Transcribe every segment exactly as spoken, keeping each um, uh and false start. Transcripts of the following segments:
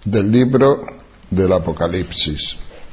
Del libro del Apocalipsis,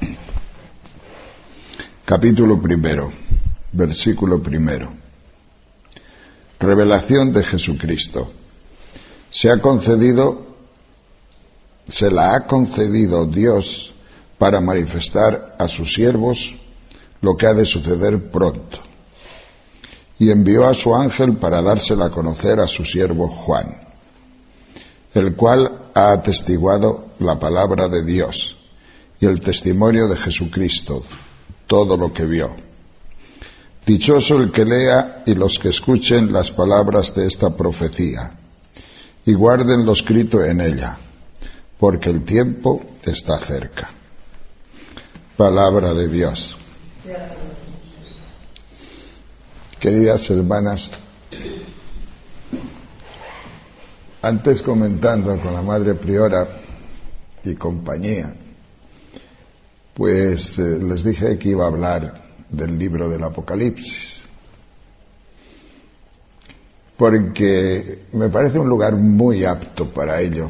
capítulo primero, versículo primero. Revelación de Jesucristo. Se ha concedido, se la ha concedido Dios para manifestar a sus siervos lo que ha de suceder pronto. Y envió a su ángel para dársela a conocer a su siervo Juan, el cual ha atestiguado la palabra de Dios y el testimonio de Jesucristo, todo lo que vio. Dichoso el que lea y los que escuchen las palabras de esta profecía y guarden lo escrito en ella, porque el tiempo está cerca. Palabra de Dios. Queridas hermanas, antes comentando con la Madre Priora y compañía, pues eh, les dije que iba a hablar del libro del Apocalipsis, porque me parece un lugar muy apto para ello.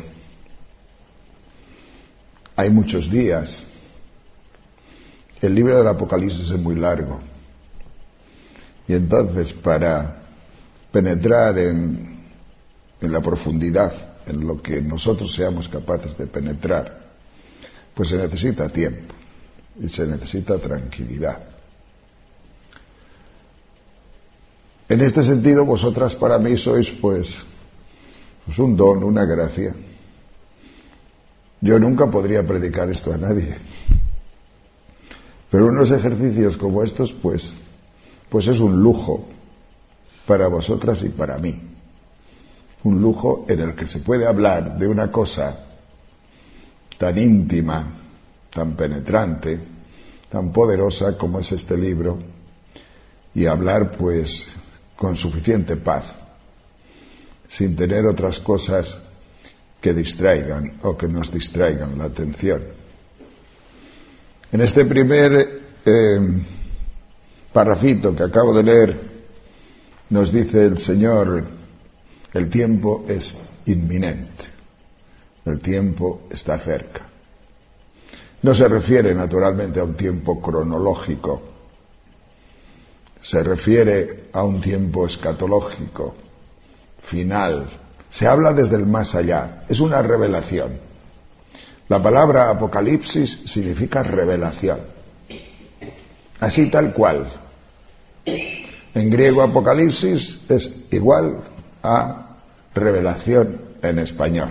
Hay muchos días. El libro del Apocalipsis es muy largo. Y entonces, para penetrar en, en la profundidad, en lo que nosotros seamos capaces de penetrar, pues se necesita tiempo y se necesita tranquilidad. En este sentido, vosotras para mí sois pues, pues un don, una gracia. Yo nunca podría predicar esto a nadie, pero unos ejercicios como estos, pues, pues es un lujo para vosotras y para mí. Un lujo en el que se puede hablar de una cosa tan íntima, tan penetrante, tan poderosa como es este libro, y hablar pues con suficiente paz, sin tener otras cosas que distraigan o que nos distraigan la atención. En este primer eh, parrafito que acabo de leer, nos dice el Señor: el tiempo es inminente, el tiempo está cerca. No se refiere naturalmente a un tiempo cronológico, se refiere a un tiempo escatológico, final. Se habla desde el más allá, es una revelación. La palabra Apocalipsis significa revelación, así tal cual. En griego Apocalipsis es igual a revelación en español.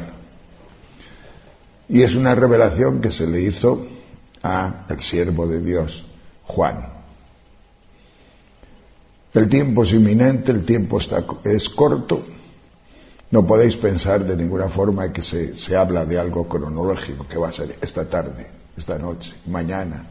Y es una revelación que se le hizo a el siervo de Dios, Juan. El tiempo es inminente, el tiempo está, es corto. No podéis pensar de ninguna forma que se, se habla de algo cronológico, que va a ser esta tarde, esta noche, mañana.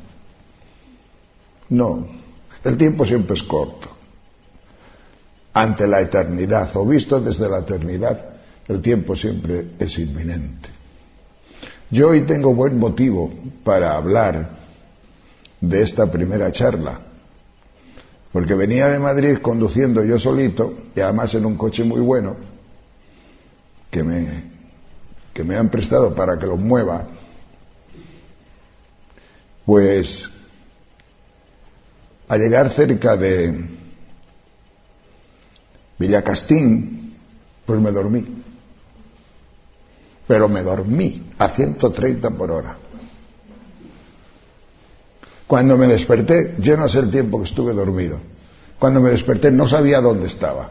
No, el tiempo siempre es corto. Ante la eternidad, o visto desde la eternidad, el tiempo siempre es inminente. Yo hoy tengo buen motivo para hablar de esta primera charla, porque venía de Madrid conduciendo yo solito, y además en un coche muy bueno, que me, que me han prestado para que lo mueva. Pues al llegar cerca de Villacastín, pues me dormí. Pero me dormí a ciento treinta por hora. Cuando me desperté, yo no sé el tiempo que estuve dormido. Cuando me desperté no sabía dónde estaba.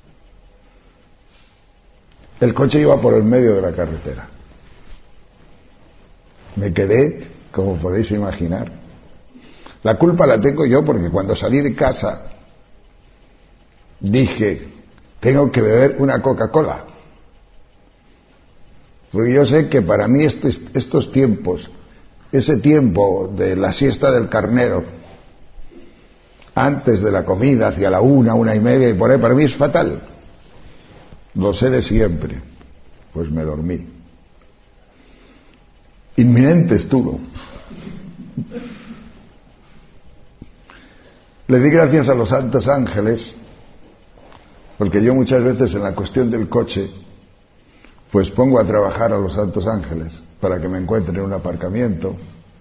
El coche iba por el medio de la carretera. Me quedé, como podéis imaginar. La culpa la tengo yo porque cuando salí de casa dije, tengo que beber una Coca-Cola. Porque yo sé que para mí estos, estos tiempos, ese tiempo de la siesta del carnero, antes de la comida, hacia la una, una y media y por ahí, para mí es fatal. Lo sé de siempre. Pues me dormí. Inminente estuvo. Le di gracias a los santos ángeles, porque yo muchas veces en la cuestión del coche, pues pongo a trabajar a los santos ángeles, para que me encuentren en un aparcamiento,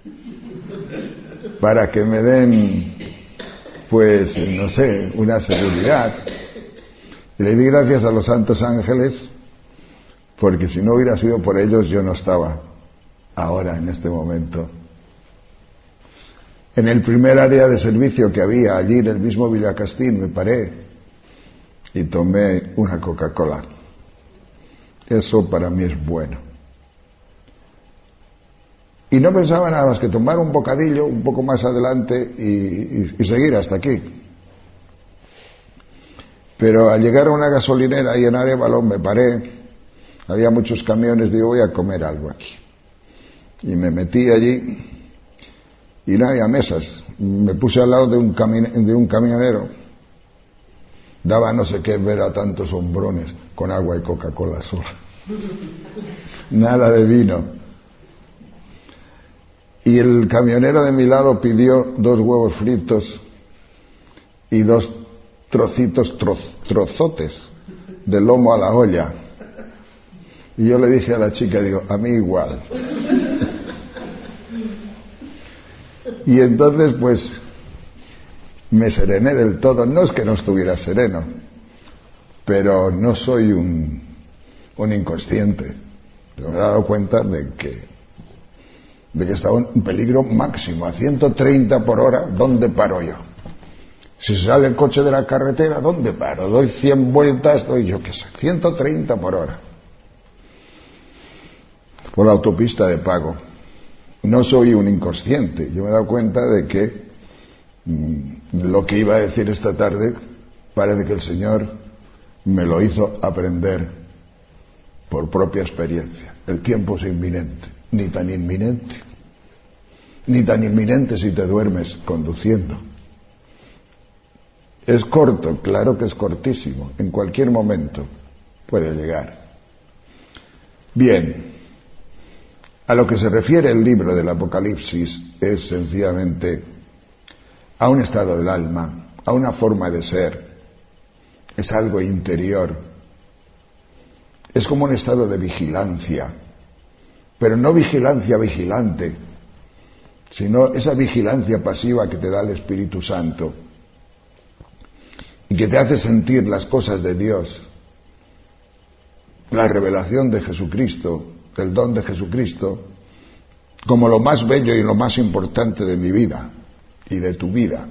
para que me den, pues, no sé, una seguridad. Y le di gracias a los santos ángeles, porque si no hubiera sido por ellos yo no estaba ahora, en este momento. En el primer área de servicio que había allí en el mismo Villacastín me paré y tomé una Coca-Cola. Eso para mí es bueno. Y no pensaba nada más que tomar un bocadillo un poco más adelante y, y, y seguir hasta aquí. Pero al llegar a una gasolinera y en Arévalo me paré, había muchos camiones, digo, voy a comer algo aquí. Y me metí allí y no había mesas. Me puse al lado de un, cami- de un camionero. Daba no sé qué ver a tantos hombrones con agua y Coca-Cola sola. Nada de vino. Y el camionero de mi lado pidió dos huevos fritos y dos trocitos, tro, trozotes de lomo a la olla. Y yo le dije a la chica, digo, a mí igual. Y entonces pues me serené del todo. No es que no estuviera sereno, pero no soy un, un inconsciente. Me he dado cuenta de que de que estaba en peligro máximo, a ciento treinta por hora. ¿Dónde paro yo? Si sale el coche de la carretera, ¿dónde paro? Doy cien vueltas, doy yo qué sé, ciento treinta por hora por la autopista de pago. No soy un inconsciente. Yo me he dado cuenta de que mmm, lo que iba a decir esta tarde parece que el Señor me lo hizo aprender por propia experiencia. El tiempo es inminente, ni tan inminente, ni tan inminente si te duermes conduciendo. Es corto, claro que es cortísimo, en cualquier momento puede llegar. Bien, a lo que se refiere el libro del Apocalipsis es sencillamente a un estado del alma, a una forma de ser, es algo interior, es como un estado de vigilancia, pero no vigilancia vigilante, sino esa vigilancia pasiva que te da el Espíritu Santo y que te hace sentir las cosas de Dios, la revelación de Jesucristo, el don de Jesucristo, como lo más bello y lo más importante de mi vida y de tu vida.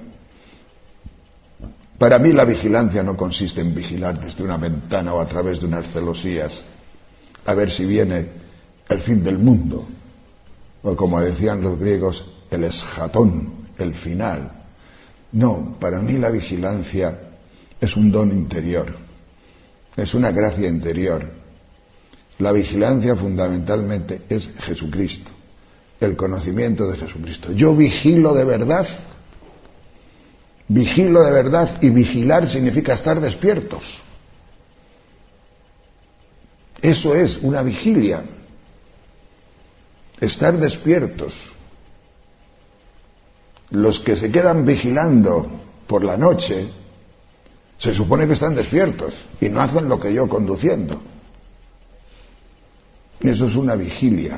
Para mí la vigilancia no consiste en vigilar desde una ventana o a través de unas celosías a ver si viene el fin del mundo, o como decían los griegos, el eschatón, el final. No, para mí la vigilancia es un don interior, es una gracia interior. La vigilancia fundamentalmente es Jesucristo, el conocimiento de Jesucristo. Yo vigilo de verdad, vigilo de verdad, y vigilar significa estar despiertos. Eso es una vigilia, estar despiertos. Los que se quedan vigilando por la noche se supone que están despiertos y no hacen lo que yo conduciendo. Eso es una vigilia.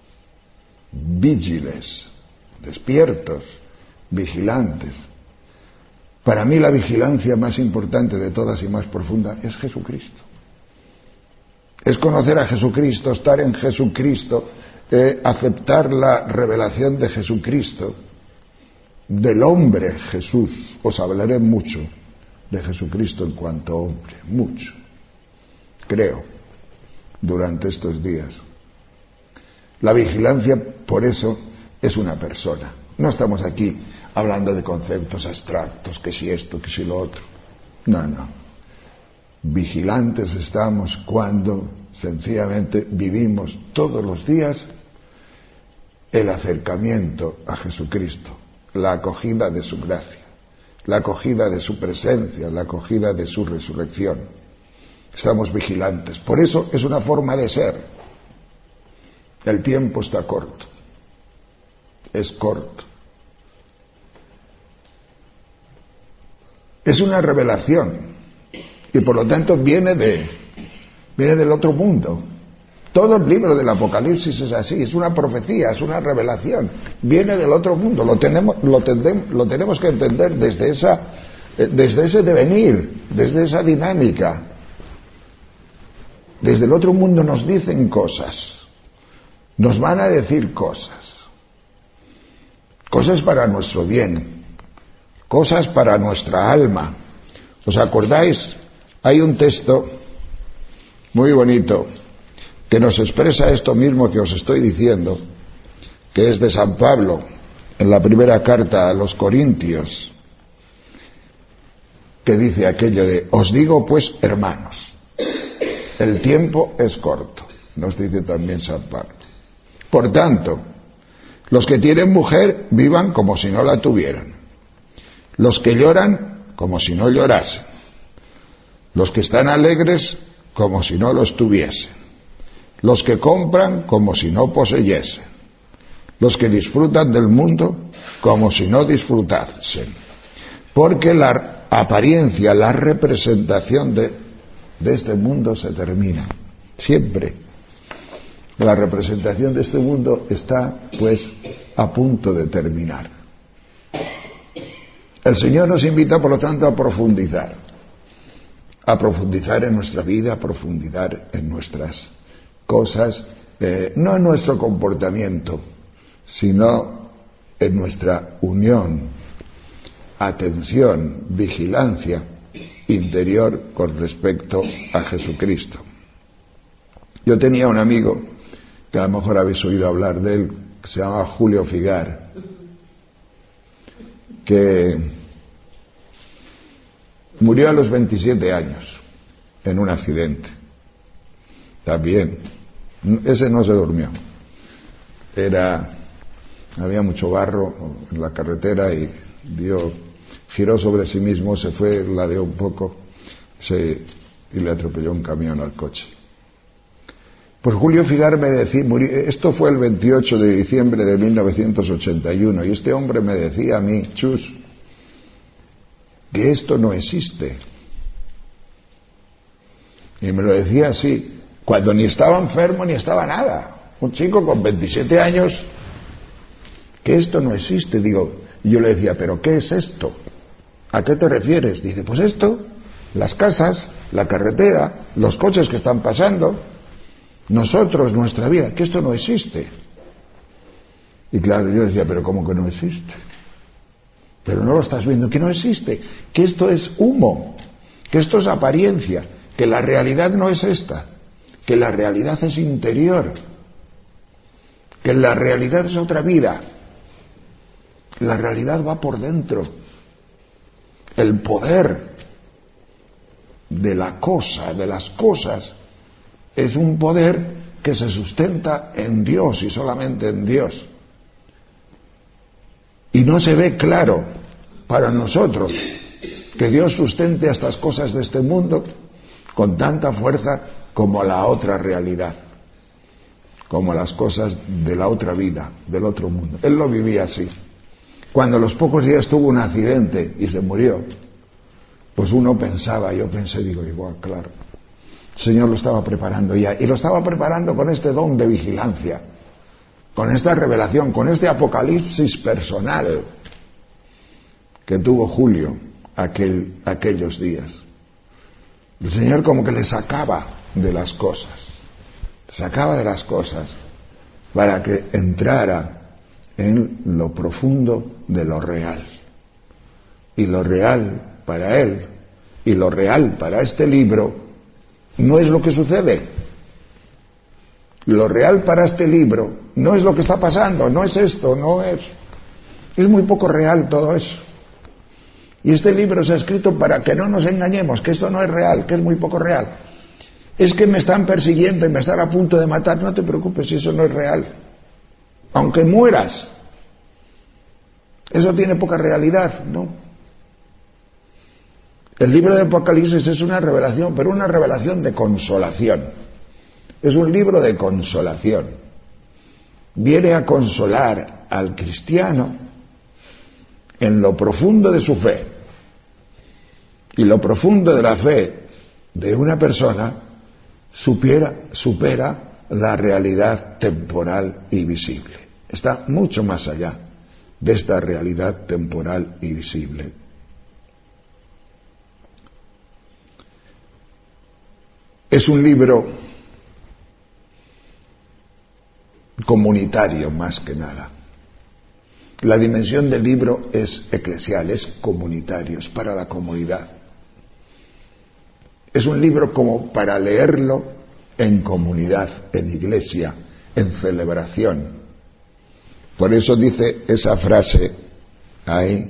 Vigiles, despiertos, vigilantes. Para mí la vigilancia más importante de todas y más profunda es Jesucristo. Es conocer a Jesucristo, estar en Jesucristo, eh, aceptar la revelación de Jesucristo, del hombre Jesús. Os hablaré mucho de Jesucristo en cuanto hombre, mucho, creo, durante estos días. La vigilancia, por eso, es una persona. No estamos aquí hablando de conceptos abstractos, que si esto, que si lo otro. No, no. Vigilantes estamos cuando sencillamente vivimos todos los días el acercamiento a Jesucristo, la acogida de su gracia, la acogida de su presencia, la acogida de su resurrección. Estamos vigilantes. Por eso es una forma de ser. El tiempo está corto. Es corto. Es una revelación y por lo tanto viene de viene del otro mundo. Todo el libro del Apocalipsis es así, es una profecía, es una revelación, viene del otro mundo, lo tenemos, lo tendem, lo tenemos que entender desde esa, desde ese devenir, desde esa dinámica. Desde el otro mundo nos dicen cosas, nos van a decir cosas, cosas para nuestro bien, cosas para nuestra alma. ¿Os acordáis? Hay un texto muy bonito que nos expresa esto mismo que os estoy diciendo, que es de San Pablo, en la primera carta a los Corintios, que dice aquello de: os digo pues, hermanos, el tiempo es corto, nos dice también San Pablo. Por tanto, los que tienen mujer vivan como si no la tuvieran, los que lloran como si no llorasen, los que están alegres como si no lo estuviesen, los que compran como si no poseyesen, los que disfrutan del mundo como si no disfrutasen, porque la apariencia, la representación de, de este mundo se termina. Siempre la representación de este mundo está, pues, a punto de terminar. El Señor nos invita, por lo tanto, a profundizar, a profundizar en nuestra vida, a profundizar en nuestras cosas, eh, no en nuestro comportamiento, sino en nuestra unión, atención, vigilancia interior con respecto a Jesucristo. Yo tenía un amigo, que a lo mejor habéis oído hablar de él, que se llama Julio Figar, que murió a los veintisiete años en un accidente. También, ese no se durmió. Era, había mucho barro en la carretera y dio, giró sobre sí mismo, se fue, ladeó un poco, se, y le atropelló un camión al coche. Pues Julio Figar me decía, murió, esto fue el veintiocho de diciembre de mil novecientos ochenta y uno, y este hombre me decía a mí: Chus, que esto no existe. Y me lo decía así, cuando ni estaba enfermo ni estaba nada. Un chico con veintisiete años, que esto no existe. Digo, y yo le decía: ¿pero qué es esto? ¿A qué te refieres? Dice: pues esto, las casas, la carretera, los coches que están pasando, nosotros, nuestra vida, que esto no existe. Y claro, yo decía: ¿pero cómo que no existe? Pero no lo estás viendo, que no existe, que esto es humo, que esto es apariencia, que la realidad no es esta, que la realidad es interior, que la realidad es otra vida, la realidad va por dentro. El poder de la cosa, de las cosas, es un poder que se sustenta en Dios y solamente en Dios. Y no se ve claro para nosotros que Dios sustente a estas cosas de este mundo con tanta fuerza como la otra realidad, como las cosas de la otra vida, del otro mundo. Él lo vivía así. Cuando a los pocos días tuvo un accidente y se murió, pues uno pensaba, yo pensé, digo, igual, claro, el Señor lo estaba preparando ya, y lo estaba preparando con este don de vigilancia, con esta revelación, con este apocalipsis personal que tuvo Julio aquel, aquellos días. El Señor como que le sacaba de las cosas, le sacaba de las cosas para que entrara en lo profundo de lo real. Y lo real para él, y lo real para este libro, no es lo que sucede. Lo real para este libro no es lo que está pasando, no es esto, no es... Es muy poco real todo eso. Y este libro se ha escrito para que no nos engañemos, que esto no es real, que es muy poco real. Es que me están persiguiendo y me están a punto de matar, no te preocupes si eso no es real. Aunque mueras, eso tiene poca realidad, ¿no? El libro de Apocalipsis es una revelación, pero una revelación de consolación. Es un libro de consolación. Viene a consolar al cristiano en lo profundo de su fe. Y lo profundo de la fe de una persona supera, supera la realidad temporal y visible. Está mucho más allá de esta realidad temporal y visible. Es un libro comunitario más que nada. La dimensión del libro es eclesial, es comunitario, es para la comunidad. Es un libro como para leerlo en comunidad, en iglesia, en celebración. Por eso dice esa frase ahí: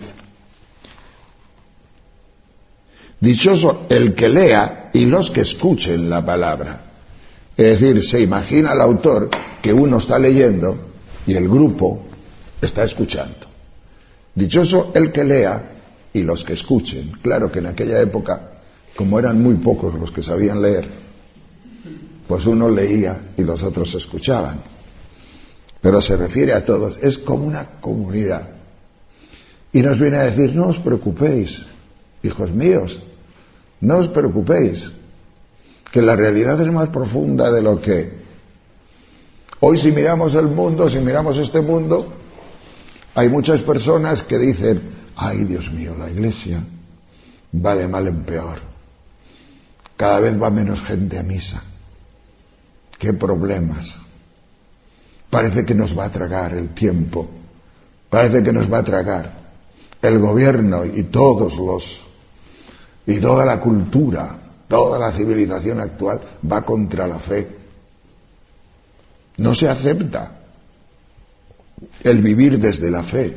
dichoso el que lea y los que escuchen la palabra. Es decir, se imagina el autor que uno está leyendo y el grupo está escuchando. Dichoso el que lea y los que escuchen. Claro que en aquella época, como eran muy pocos los que sabían leer, pues uno leía y los otros escuchaban. Pero se refiere a todos, es como una comunidad. Y nos viene a decir: no os preocupéis, hijos míos, no os preocupéis, que la realidad es más profunda de lo que... Hoy, si miramos el mundo, si miramos este mundo, hay muchas personas que dicen: ay, Dios mío, la iglesia va de mal en peor, cada vez va menos gente a misa, qué problemas, parece que nos va a tragar el tiempo, parece que nos va a tragar el gobierno y todos los y toda la cultura, toda la civilización actual va contra la fe. No se acepta el vivir desde la fe.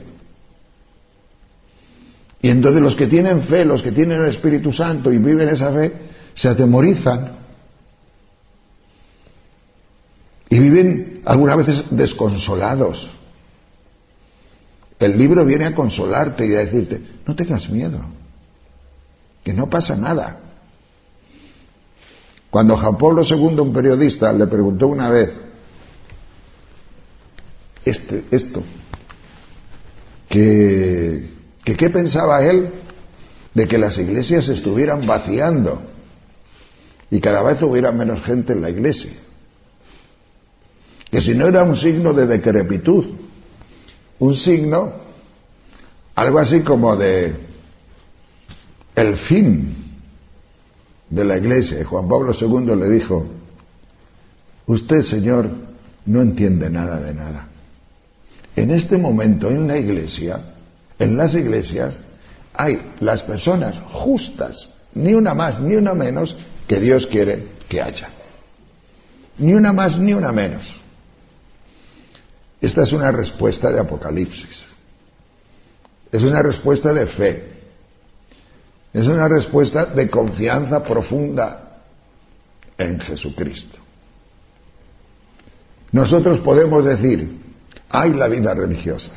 Y entonces los que tienen fe, los que tienen el Espíritu Santo y viven esa fe, se atemorizan y viven algunas veces desconsolados. El libro viene a consolarte y a decirte: no tengas miedo, que no pasa nada. Cuando Juan Pablo segundo, un periodista, le preguntó una vez este, esto, que, que qué pensaba él de que las iglesias se estuvieran vaciando y cada vez hubiera menos gente en la iglesia, que si no era un signo de decrepitud, un signo, algo así como de el fin de la iglesia. Y Juan Pablo segundo le dijo: usted, señor, no entiende nada de nada. En este momento en la iglesia, en las iglesias, hay las personas justas, ni una más ni una menos, que Dios quiere que haya. Ni una más ni una menos. Esta es una respuesta de Apocalipsis. Es una respuesta de fe. Es una respuesta de confianza profunda en Jesucristo. Nosotros podemos decir: hay la vida religiosa.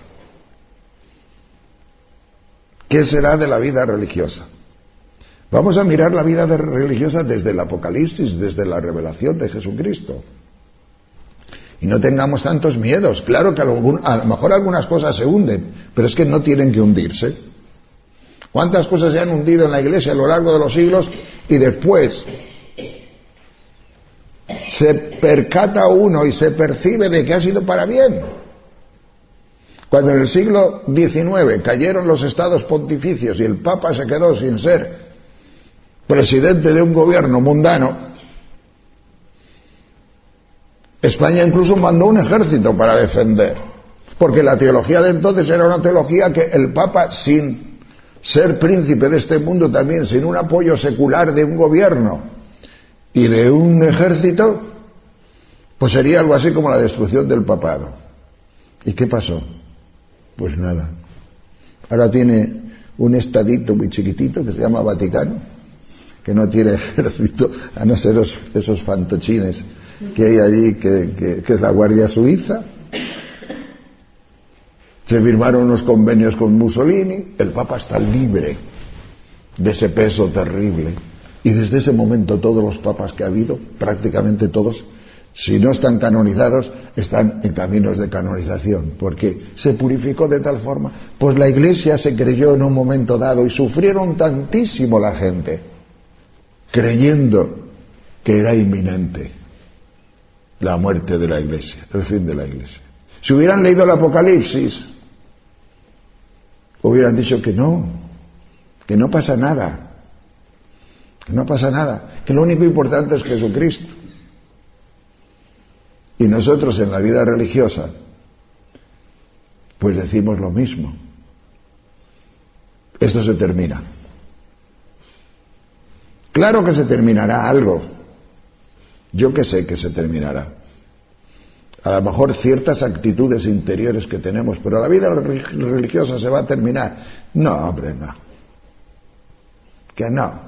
¿Qué será de la vida religiosa? Vamos a mirar la vida religiosa desde el Apocalipsis, desde la revelación de Jesucristo. Y no tengamos tantos miedos. Claro que a lo, a lo mejor algunas cosas se hunden, pero es que no tienen que hundirse. ¿Cuántas cosas se han hundido en la iglesia a lo largo de los siglos y después se percata uno y se percibe de que ha sido para bien? Cuando en el siglo diecinueve cayeron los estados pontificios y el Papa se quedó sin ser presidente de un gobierno mundano, España incluso mandó un ejército para defender, porque la teología de entonces era una teología que el Papa, sin ser príncipe de este mundo también, sin un apoyo secular de un gobierno y de un ejército, pues sería algo así como la destrucción del papado. ¿Y qué pasó? Pues nada. Ahora tiene un estadito muy chiquitito que se llama Vaticano, que no tiene ejército, a no ser esos, esos fantochines que hay allí, que, que, que es la Guardia Suiza. Se firmaron unos convenios con Mussolini, el Papa está libre de ese peso terrible. Y desde ese momento todos los papas que ha habido, prácticamente todos, si no están canonizados, están en caminos de canonización, porque se purificó de tal forma. Pues la Iglesia se creyó en un momento dado y sufrieron tantísimo la gente, creyendo que era inminente. la muerte de la Iglesia, el fin de la Iglesia. Si hubieran leído el Apocalipsis, hubieran dicho que no, que no pasa nada, que no pasa nada, que lo único importante es Jesucristo. Y nosotros en la vida religiosa, pues decimos lo mismo. Esto se termina. Claro que se terminará algo. Yo que sé que se terminará. A lo mejor ciertas actitudes interiores que tenemos, pero la vida religiosa se va a terminar. No, hombre, no. Que no.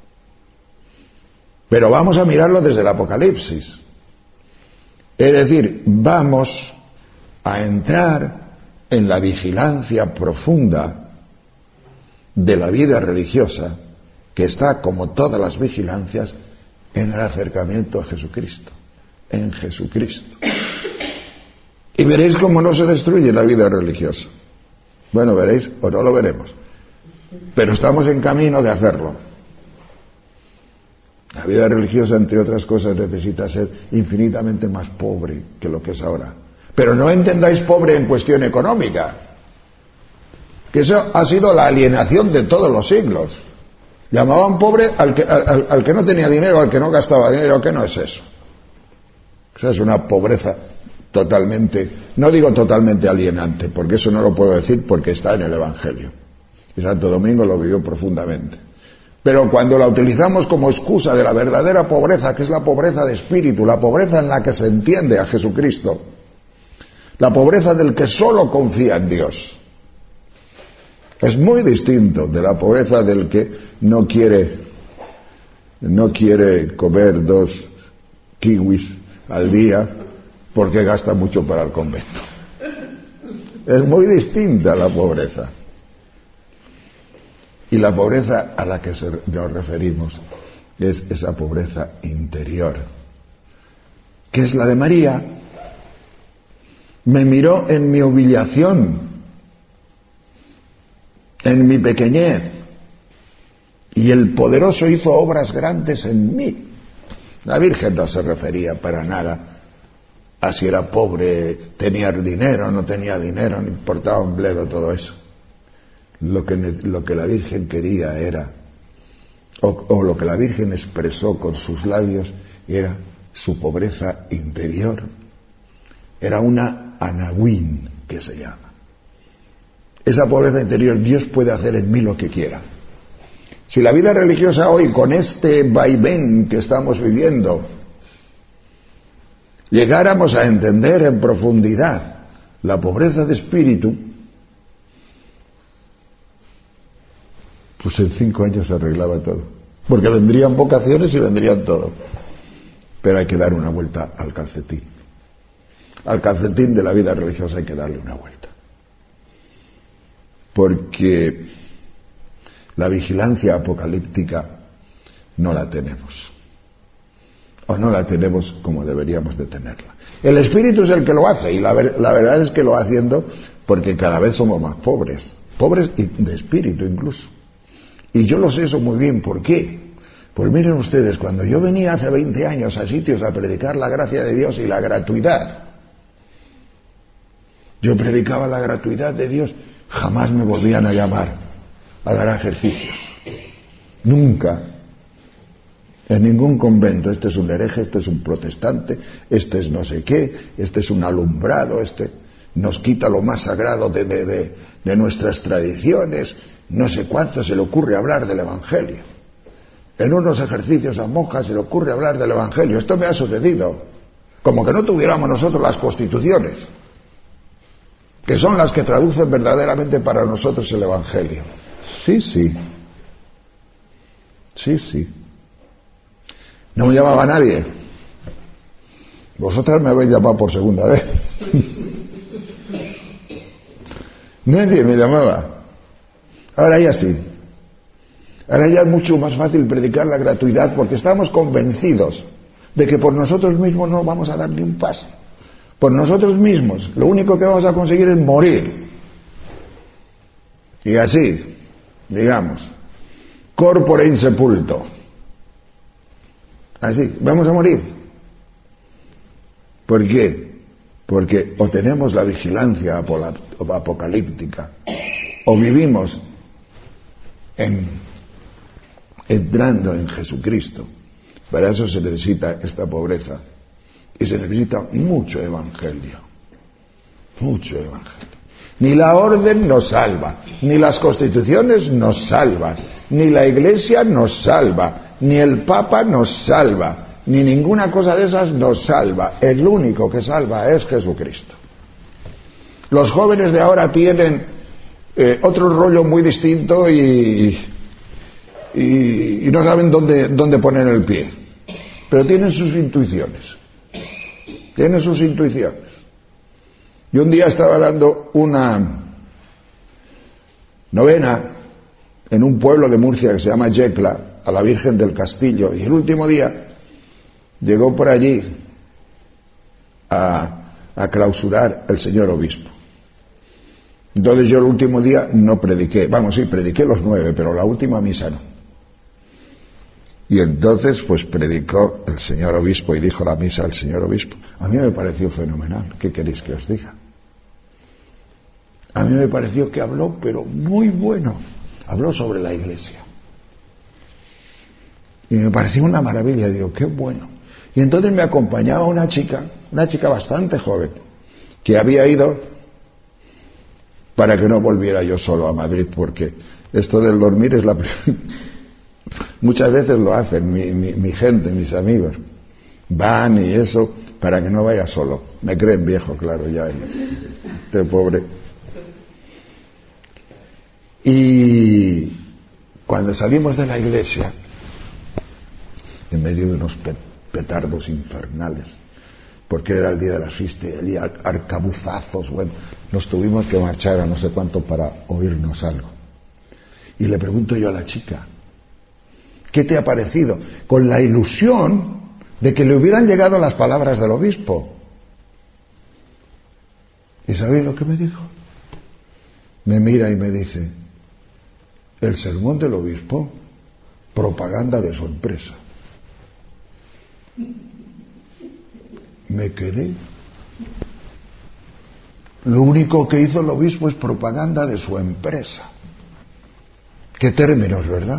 Pero vamos a mirarlo desde el Apocalipsis. Es decir, vamos a entrar en la vigilancia profunda de la vida religiosa, que está, como todas las vigilancias, en el acercamiento a Jesucristo, en Jesucristo. Y veréis cómo no se destruye la vida religiosa. Bueno, veréis, o no lo veremos. Pero estamos en camino de hacerlo. La vida religiosa, entre otras cosas, necesita ser infinitamente más pobre que lo que es ahora. Pero no entendáis pobre en cuestión económica, que eso ha sido la alienación de todos los siglos. Llamaban pobre al que, al, al que no tenía dinero, al que no gastaba dinero. ¿Qué no es eso? Eso es una pobreza totalmente, no digo totalmente alienante, porque eso no lo puedo decir porque está en el Evangelio. Y Santo Domingo lo vivió profundamente. Pero cuando la utilizamos como excusa de la verdadera pobreza, que es la pobreza de espíritu, la pobreza en la que se entiende a Jesucristo, la pobreza del que solo confía en Dios, es muy distinto de la pobreza del que no quiere, no quiere comer dos kiwis al día porque gasta mucho para el convento. Es muy distinta la pobreza. Y la pobreza a la que nos referimos es esa pobreza interior, que es la de María. Me miró en mi humillación, en mi pequeñez, y el poderoso hizo obras grandes en mí. La Virgen no se refería para nada a si era pobre, tenía dinero, no tenía dinero, no importaba un bledo todo eso. Lo que, lo que la Virgen quería era, o, o lo que la Virgen expresó con sus labios, era su pobreza interior. Era una anahuín, que se llama. Esa pobreza interior, Dios puede hacer en mí lo que quiera. Si la vida religiosa hoy, con este vaivén que estamos viviendo, llegáramos a entender en profundidad la pobreza de espíritu, pues en cinco años se arreglaba todo. Porque vendrían vocaciones y vendrían todo. Pero hay que dar una vuelta al calcetín. Al calcetín de la vida religiosa hay que darle una vuelta. Porque la vigilancia apocalíptica no la tenemos. O no la tenemos como deberíamos de tenerla. El Espíritu es el que lo hace, y la, ver, la verdad es que lo va haciendo porque cada vez somos más pobres. Pobres de espíritu incluso. Y yo lo sé eso muy bien. ¿Por qué? Pues miren ustedes, cuando yo venía hace veinte años a sitios a predicar la gracia de Dios y la gratuidad, yo predicaba la gratuidad de Dios, jamás me volvían a llamar a dar ejercicios. Nunca. En ningún convento. Este es un hereje, este es un protestante, este es no sé qué, este es un alumbrado, este nos quita lo más sagrado de, de, de, de nuestras tradiciones. No sé cuánto se le ocurre hablar del Evangelio. En unos ejercicios a monjas se le ocurre hablar del Evangelio. Esto me ha sucedido. Como que no tuviéramos nosotros las constituciones, que son las que traducen verdaderamente para nosotros el Evangelio. Sí, sí. Sí, sí. No me llamaba nadie. Vosotras me habéis llamado por segunda vez. Nadie me llamaba. Ahora ya sí. Ahora ya es mucho más fácil predicar la gratuidad porque estamos convencidos de que por nosotros mismos no vamos a dar ni un paso. Por nosotros mismos lo único que vamos a conseguir es morir. Y así, digamos, corpore insepulto. Así, vamos a morir. ¿Por qué? Porque o tenemos la vigilancia apocalíptica o vivimos en, entrando en Jesucristo. Para eso se necesita esta pobreza y se necesita mucho evangelio, mucho evangelio. Ni la orden nos salva, ni las constituciones nos salvan, ni la iglesia nos salva, ni el papa nos salva, ni ninguna cosa de esas nos salva. El único que salva es Jesucristo. Los jóvenes de ahora tienen eh, otro rollo muy distinto y, y, y no saben dónde, dónde poner el pie, pero tienen sus intuiciones, tienen sus intuiciones. Yo un día estaba dando una novena en un pueblo de Murcia que se llama Yecla, a la Virgen del Castillo, y el último día llegó por allí a, a clausurar el señor obispo. Entonces yo el último día no prediqué, vamos, sí, prediqué los nueve, pero la última misa no. Y entonces pues predicó el señor obispo y dijo la misa al señor obispo. A mí me pareció fenomenal. ¿Qué queréis que os diga? A mí me pareció que habló, pero muy bueno. Habló sobre la iglesia. Y me pareció una maravilla. Digo, qué bueno. Y entonces me acompañaba una chica, una chica bastante joven, que había ido para que no volviera yo solo a Madrid, porque esto del dormir es la... Muchas veces lo hacen mi, mi, mi gente, mis amigos. Van y eso, para que no vaya solo. Me creen viejo, claro, ya. Este pobre. Y cuando salimos de la iglesia, en medio de unos petardos infernales, porque era el día de la fiesta y arcabuzazos, bueno, nos tuvimos que marchar a no sé cuánto para oírnos algo. Y le pregunto yo a la chica, ¿qué te ha parecido? Con la ilusión de que le hubieran llegado las palabras del obispo. ¿Y sabéis lo que me dijo? Me mira y me dice, el sermón del obispo, propaganda de su empresa. Me quedé. Lo único que hizo el obispo es propaganda de su empresa. Qué términos, ¿verdad?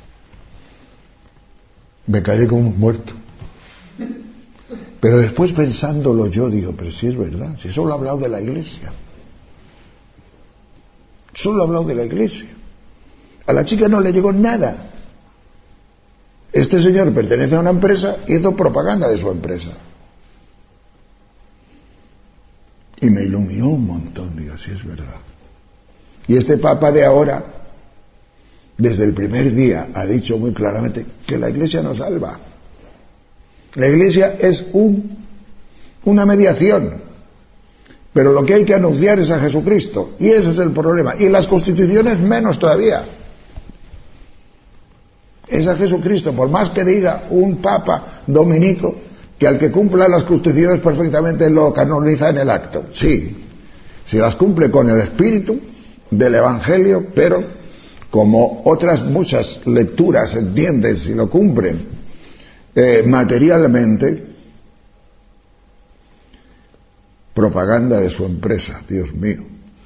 Me callé como un muerto. Pero después pensándolo yo digo, pero si es verdad, si solo ha hablado de la iglesia. Solo ha hablado de la iglesia. A la chica no le llegó nada. Este señor pertenece a una empresa y hizo propaganda de su empresa. Y me iluminó un montón, digo, si es verdad. Y este papa de ahora, desde el primer día, ha dicho muy claramente que la iglesia no salva. La iglesia es un, una mediación, pero lo que hay que anunciar es a Jesucristo, y ese es el problema. Y las constituciones menos todavía. Es a Jesucristo, por más que diga un papa dominico que al que cumpla las constituciones perfectamente lo canoniza en el acto. Sí, si las cumple con el espíritu del Evangelio, pero como otras muchas lecturas entienden, si lo cumplen eh, materialmente, propaganda de su empresa, Dios mío,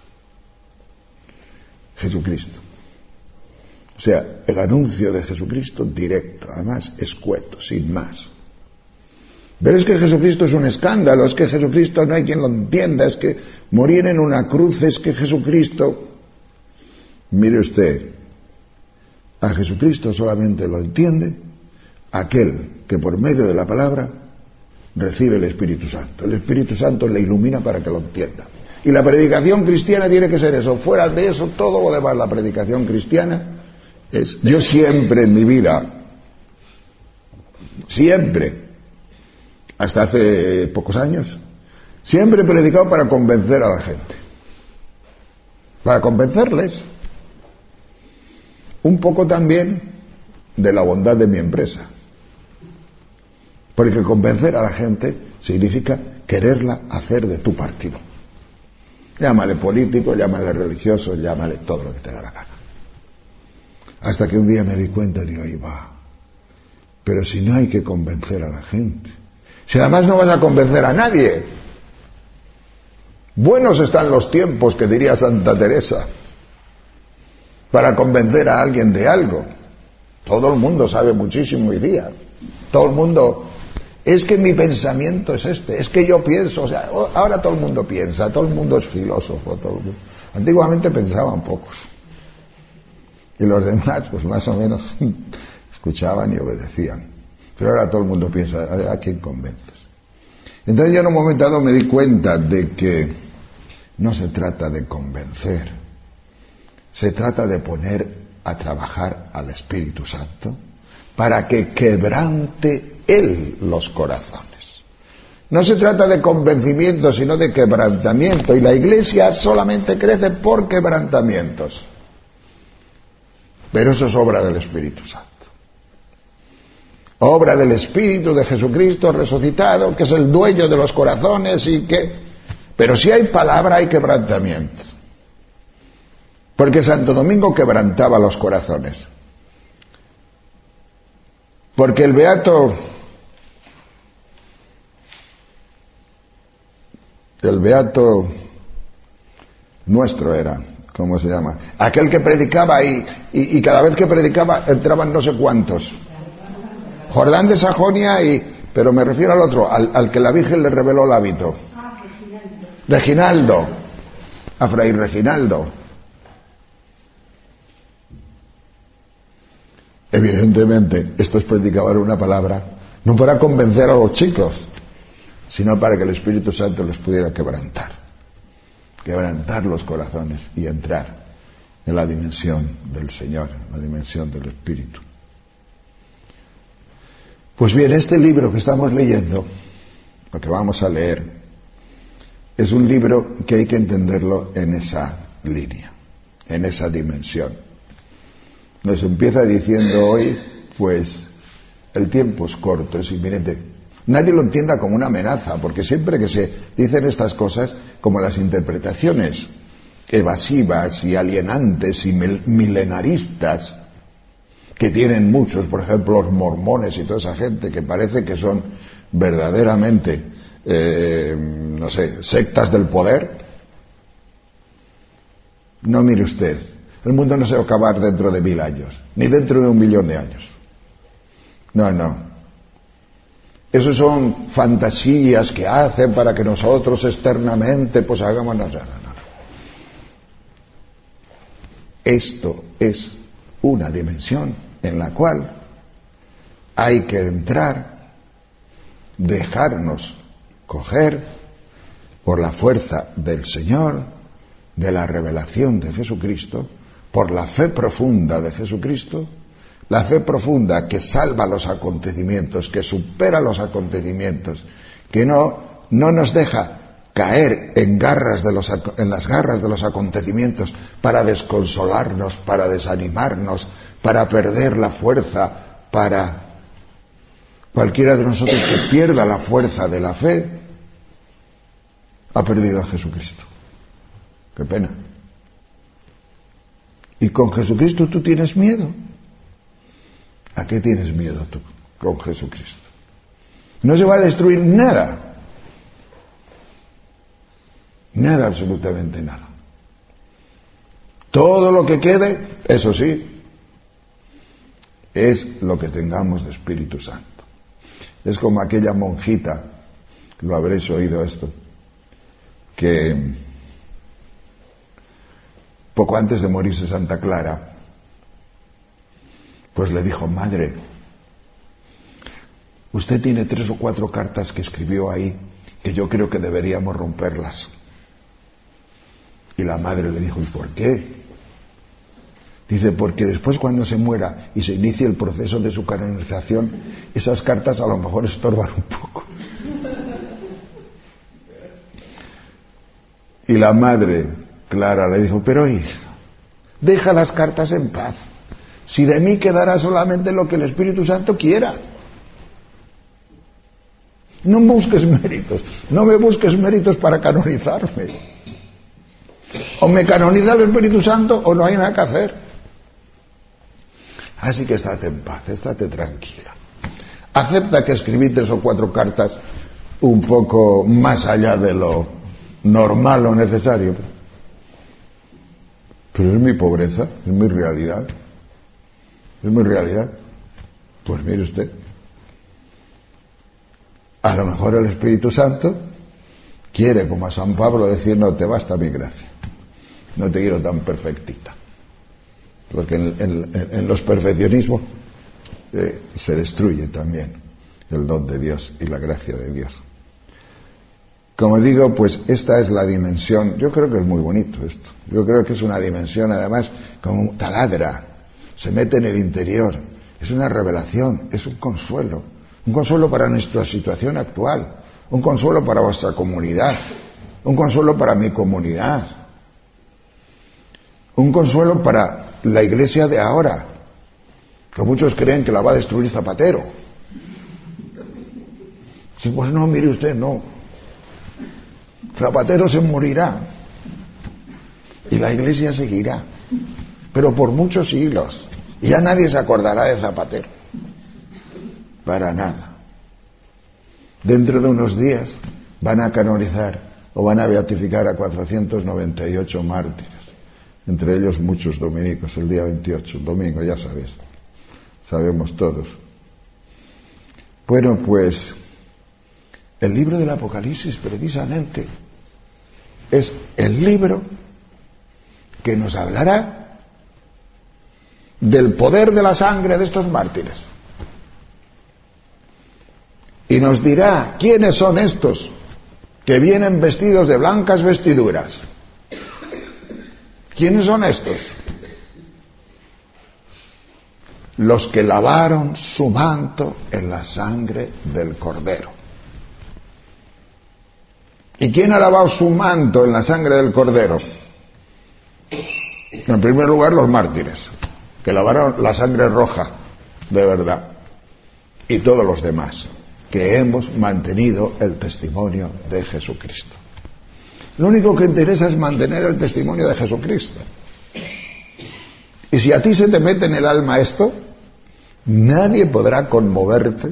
Jesucristo. O sea, el anuncio de Jesucristo directo, además escueto, sin más. Pero es que Jesucristo es un escándalo, es que Jesucristo no hay quien lo entienda, es que morir en una cruz, es que Jesucristo... Mire usted, a Jesucristo solamente lo entiende aquel que por medio de la palabra recibe el Espíritu Santo. El Espíritu Santo le ilumina para que lo entienda. Y la predicación cristiana tiene que ser eso. Fuera de eso, todo lo demás, la predicación cristiana es... Yo siempre en mi vida, siempre, hasta hace pocos años, siempre he predicado para convencer a la gente. Para convencerles. Un poco también de la bondad de mi empresa. Porque convencer a la gente significa quererla hacer de tu partido. Llámale político, llámale religioso, llámale todo lo que te da la gana. Hasta que un día me di cuenta y digo, ahí va. Pero si no hay que convencer a la gente, Si además no vas a convencer a nadie. Buenos están los tiempos, que diría Santa Teresa, para convencer a alguien de algo. Todo el mundo sabe muchísimo hoy día. Todo el mundo... Es que mi pensamiento es este, es que yo pienso, o sea, ahora todo el mundo piensa, todo el mundo es filósofo, todo el mundo. Antiguamente pensaban pocos. Y los demás, pues más o menos, escuchaban y obedecían. Pero ahora todo el mundo piensa, ¿a quién convences? Entonces yo en un momento dado me di cuenta de que no se trata de convencer, se trata de poner a trabajar al Espíritu Santo para que quebrante Él los corazones. No se trata de convencimiento, sino de quebrantamiento. Y la Iglesia solamente crece por quebrantamientos. Pero eso es obra del Espíritu Santo. Obra del Espíritu de Jesucristo resucitado, que es el dueño de los corazones y que... Pero si hay palabra, hay quebrantamiento. Porque Santo Domingo quebrantaba los corazones. Porque el beato... El beato nuestro era, ¿cómo se llama? Aquel que predicaba y, y, y cada vez que predicaba entraban no sé cuántos. Jordán de Sajonia y... Pero me refiero al otro, al, al que la Virgen le reveló el hábito. Reginaldo. A Fray Reginaldo. Evidentemente, estos predicaban una palabra, no para convencer a los chicos, sino para que el Espíritu Santo los pudiera quebrantar, quebrantar los corazones y entrar en la dimensión del Señor, en la dimensión del Espíritu. Pues bien, este libro que estamos leyendo, lo que vamos a leer, es un libro que hay que entenderlo en esa línea, en esa dimensión. Nos empieza diciendo hoy, pues, el tiempo es corto, es inminente. Nadie lo entienda como una amenaza, porque siempre que se dicen estas cosas, como las interpretaciones evasivas y alienantes y milenaristas que tienen muchos, por ejemplo los mormones y toda esa gente que parece que son verdaderamente, eh, no sé, sectas del poder. No, mire usted, el mundo no se va a acabar dentro de mil años, ni dentro de un millón de años. No, no. Esos son fantasías que hacen para que nosotros externamente pues hagamos nada. No, no. Esto es una dimensión en la cual hay que entrar, dejarnos coger por la fuerza del Señor, de la revelación de Jesucristo, por la fe profunda de Jesucristo, la fe profunda que salva los acontecimientos, que supera los acontecimientos, que no, no nos deja caer en, garras de los, en las garras de los acontecimientos para desconsolarnos, para desanimarnos, para perder la fuerza, para cualquiera de nosotros que pierda la fuerza de la fe, ha perdido a Jesucristo. Qué pena. Y con Jesucristo tú tienes miedo. ¿A qué tienes miedo tú con Jesucristo? No se va a destruir nada. Nada, absolutamente nada. Todo lo que quede, eso sí, es lo que tengamos de Espíritu Santo. Es como aquella monjita, lo habréis oído esto, que poco antes de morirse Santa Clara, pues le dijo: madre, usted tiene tres o cuatro cartas que escribió ahí que yo creo que deberíamos romperlas. Y la madre le dijo: ¿y por qué? Dice: porque después cuando se muera y se inicie el proceso de su canonización, esas cartas a lo mejor estorban un poco. Y la madre Clara le dijo: pero hija, deja las cartas en paz. Si de mí quedará solamente lo que el Espíritu Santo quiera. No busques méritos, no me busques méritos para canonizarme. O me canoniza el Espíritu Santo o no hay nada que hacer. Así que estate en paz, estate tranquila. Acepta que escribí tres o cuatro cartas un poco más allá de lo normal o necesario. Pero es mi pobreza, es mi realidad. Es mi realidad. Pues mire usted, a lo mejor el Espíritu Santo quiere, como a San Pablo, decir: no, te basta mi gracia, no te quiero tan perfectita. Porque en, en, en los perfeccionismos eh, se destruye también el don de Dios y la gracia de Dios. Como digo, pues esta es la dimensión. Yo creo que es muy bonito esto. Yo creo que es una dimensión, además, como taladra, se mete en el interior. Es una revelación, es un consuelo. Un consuelo para nuestra situación actual. Un consuelo para vuestra comunidad. Un consuelo para mi comunidad. Un consuelo para la iglesia de ahora, que muchos creen que la va a destruir Zapatero. Sí, pues no, mire usted, no. Zapatero se morirá y la iglesia seguirá, pero por muchos siglos. Y ya nadie se acordará de Zapatero, para nada. Dentro de unos días van a canonizar o van a beatificar a cuatrocientos noventa y ocho mártires, entre ellos muchos dominicos, el día veintiocho, el domingo, ya sabes, sabemos todos. Bueno, pues el libro del Apocalipsis, precisamente, es el libro que nos hablará del poder de la sangre de estos mártires. Y nos dirá quiénes son estos que vienen vestidos de blancas vestiduras. ¿Quiénes son estos? Los que lavaron su manto en la sangre del Cordero. ¿Y quién ha lavado su manto en la sangre del Cordero? En primer lugar, los mártires, que lavaron la sangre roja, de verdad. Y todos los demás, que hemos mantenido el testimonio de Jesucristo. Lo único que interesa es mantener el testimonio de Jesucristo. Y si a ti se te mete en el alma esto, nadie podrá conmoverte.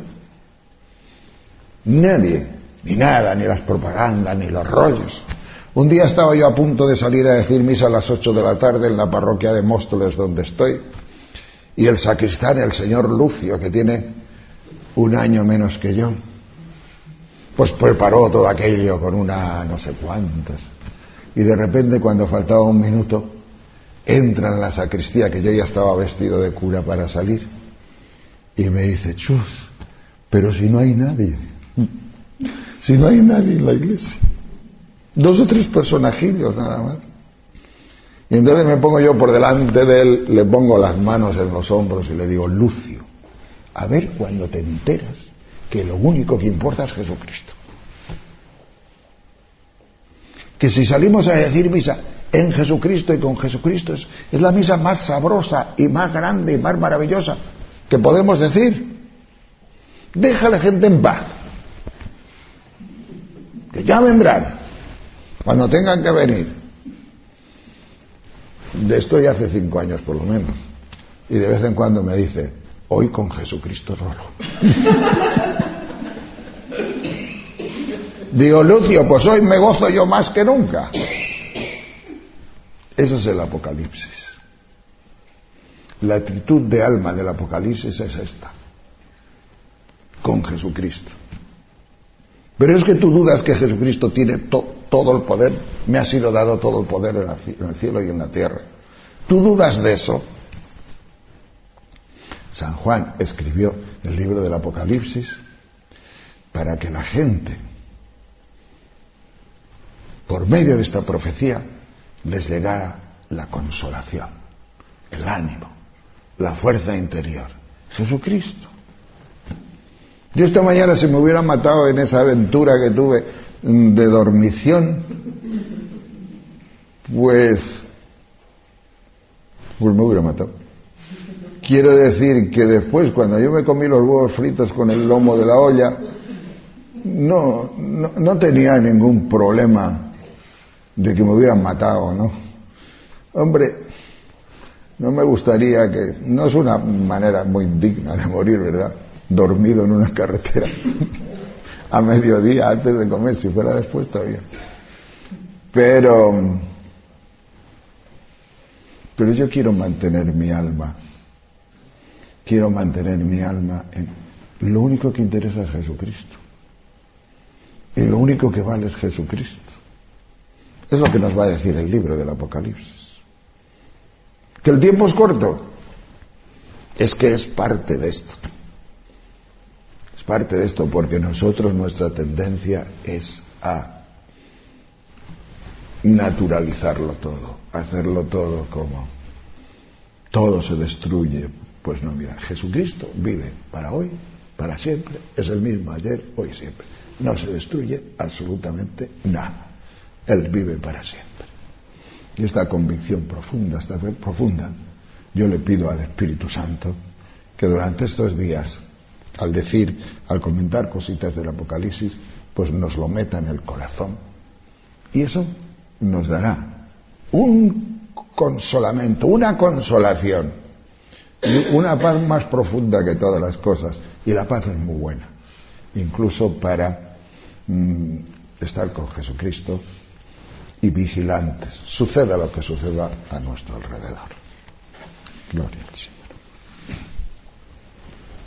Nadie. Ni nada, ni las propagandas, ni los rollos. Un día estaba yo a punto de salir a decir misa a las ocho de la tarde en la parroquia de Móstoles, donde estoy, y el sacristán, el señor Lucio, que tiene un año menos que yo, pues preparó todo aquello con una no sé cuántas, y de repente, cuando faltaba un minuto, entra en la sacristía, que yo ya estaba vestido de cura para salir, y me dice: chus, pero si no hay nadie. Si no hay nadie en la iglesia, dos o tres personajillos nada más. Y entonces me pongo yo por delante de él, le pongo las manos en los hombros y le digo: Lucio, a ver cuando te enteras que lo único que importa es Jesucristo. Que si salimos a decir misa en Jesucristo y con Jesucristo es, es la misa más sabrosa y más grande y más maravillosa que podemos decir. Deja a la gente en paz, que ya vendrán cuando tengan que venir. De esto ya hace cinco años por lo menos, y de vez en cuando me dice: hoy con Jesucristo solo. Digo: Lucio, pues hoy me gozo yo más que nunca. Eso es el Apocalipsis. La actitud de alma del Apocalipsis es esta: con Jesucristo. Pero es que tú dudas que Jesucristo tiene to- todo el poder. Me ha sido dado todo el poder en, la, en el cielo y en la tierra. ¿Tú dudas de eso? San Juan escribió el libro del Apocalipsis para que la gente, por medio de esta profecía, les llegara la consolación, el ánimo, la fuerza interior. Jesucristo. Yo esta mañana, si me hubiera matado en esa aventura que tuve de dormición, pues pues me hubiera matado. Quiero decir que después, cuando yo me comí los huevos fritos con el lomo de la olla, no, no, no tenía ningún problema de que me hubieran matado, ¿no? Hombre, no me gustaría que... No es una manera muy digna de morir, ¿verdad? Dormido en una carretera. a mediodía antes de comer, si fuera después todavía. Pero, pero yo quiero mantener mi alma, quiero mantener mi alma en... Lo único que interesa es Jesucristo. Y lo único que vale es Jesucristo. Es lo que nos va a decir el libro del Apocalipsis. ¿Que el tiempo es corto? Es que es parte de esto. Es parte de esto porque nosotros, nuestra tendencia es a naturalizarlo todo, hacerlo todo como todo se destruye. Pues no, mira, Jesucristo vive para hoy, para siempre, es el mismo ayer, hoy y siempre. No se destruye absolutamente nada. Él vive para siempre. Y esta convicción profunda, esta fe profunda, yo le pido al Espíritu Santo que durante estos días, al decir, al comentar cositas del Apocalipsis, pues nos lo meta en el corazón. Y eso nos dará un consolamento, una consolación, una paz más profunda que todas las cosas. Y la paz es muy buena, incluso para mmm, estar con Jesucristo y vigilantes, suceda lo que suceda a nuestro alrededor. Gloria al Señor.